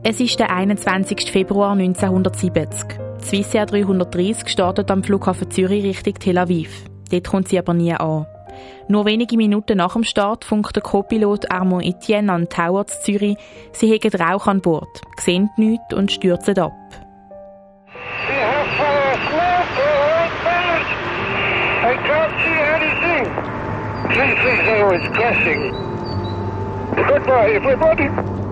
Es ist der 21. Februar 1970. Die Swissair 330 startet am Flughafen Zürich Richtung Tel Aviv. Dort kommt sie aber nie an. Nur wenige Minuten nach dem Start funkt der Co-Pilot Armand Etienne an Tower zu Zürich, sie haben Rauch an Bord, sehen nichts und stürzen ab. I can't see anything. Please, it's crashing. Goodbye, everybody.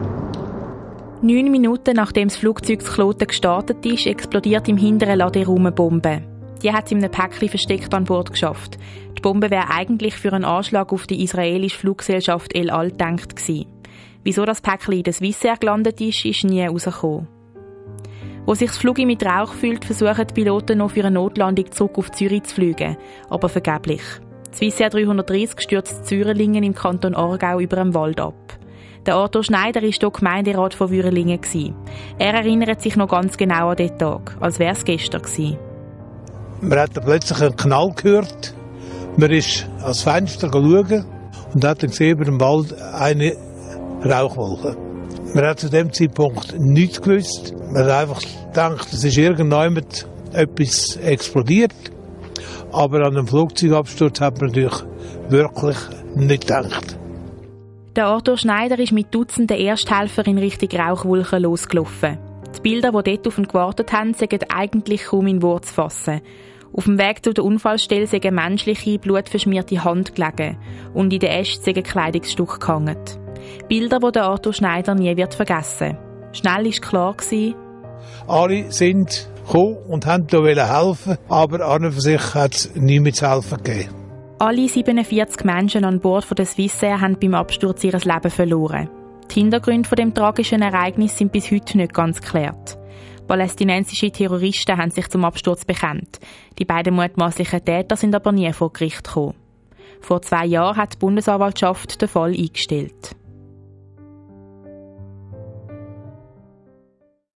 9 Minuten nachdem das Flugzeug zu Kloten gestartet ist, explodiert im hinteren Laderaum eine Bombe. Die hat es in einem Päckchen versteckt an Bord geschafft. Die Bombe wäre eigentlich für einen Anschlag auf die israelische Fluggesellschaft El Al gedacht gewesen. Wieso das Päckchen in der Swissair gelandet ist nie herausgekommen. Wo sich das Flugzeug mit Rauch füllt, versuchen die Piloten noch für eine Notlandung zurück auf Zürich zu fliegen, aber vergeblich. Die Swissair 330 stürzt Zürelingen im Kanton Aargau über dem Wald ab. Der Arthur Schneider war hier Gemeinderat von Würelingen. Er erinnert sich noch ganz genau an diesen Tag, als wäre es gestern gewesen. Man hat plötzlich einen Knall gehört. Man ist ans Fenster schauen und hat dann gesehen, über dem Wald eine Rauchwolke. Man hat zu dem Zeitpunkt nichts gewusst. Man hat einfach gedacht, es ist irgendjemand etwas explodiert. Aber an einem Flugzeugabsturz hat man natürlich wirklich nicht gedacht. Der Arthur Schneider ist mit Dutzenden Ersthelfer in Richtung Rauchwolken losgelaufen. Die Bilder, die dort auf ihn gewartet haben, sind eigentlich kaum in Worte zu fassen. Auf dem Weg zu der Unfallstelle sind eine menschliche, blutverschmierte Hand gelegen und in den Ästen sind ein Kleidungsstück gehangen. Bilder, die der Arthur Schneider nie wird vergessen. Schnell war klar gewesen, alle sind gekommen und haben hier helfen, aber an und für sich hat es niemand zu helfen gegeben. Alle 47 Menschen an Bord der Swissair haben beim Absturz ihr Leben verloren. Die Hintergründe von dem tragischen Ereignis sind bis heute nicht ganz geklärt. Palästinensische Terroristen haben sich zum Absturz bekannt. Die beiden mutmaßlichen Täter sind aber nie vor Gericht gekommen. Vor 2 Jahren hat die Bundesanwaltschaft den Fall eingestellt.